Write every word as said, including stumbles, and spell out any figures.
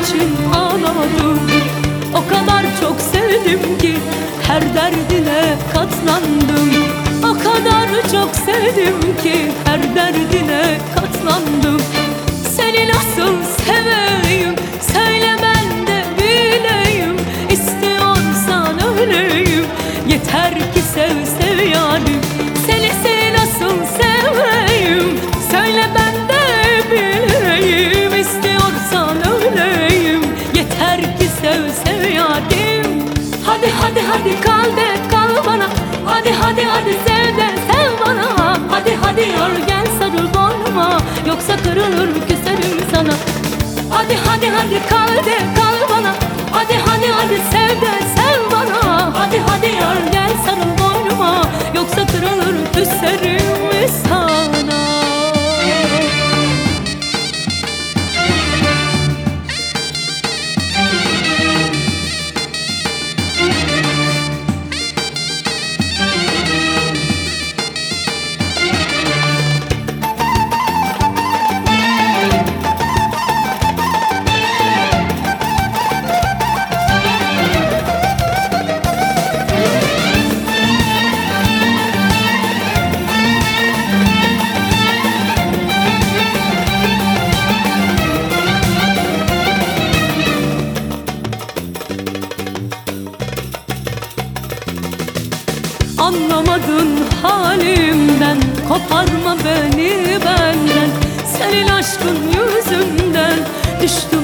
için ağladım. O kadar çok sevdim ki her derdine katlandım. O kadar çok sevdim ki her derdine katlandım. Seni nasıl seveyim söyle ben de bileyim. İstiyorsan öleyim, yeter ki sev sev yarim. Seni seni nasıl seveyim söyle ben de bileyim. İstiyorsan öleyim, yeter ki sev sev yarim. Hadi hadi hadi kal de kal bana, hadi hadi hadi sev de sev bana. Hadi hadi yar gel sarıl boynuma, yoksa kırılır küserim sana. Hadi hadi hadi kal de kal bana, hadi hadi hadi sev de sev bana. Hadi hadi yar gel sarıl boynuma, yoksa kırılır küserim sana. Anlamadın halimden, koparma beni benden. Senin aşkın yüzünden düştüm